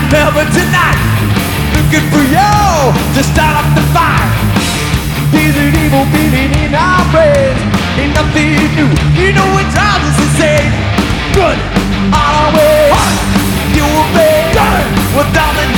heaven tonight, looking for you to start up the fire. These are evil beating in our brains, ain't nothing new. You know it drives us insane. Good, on our way. You will be good without the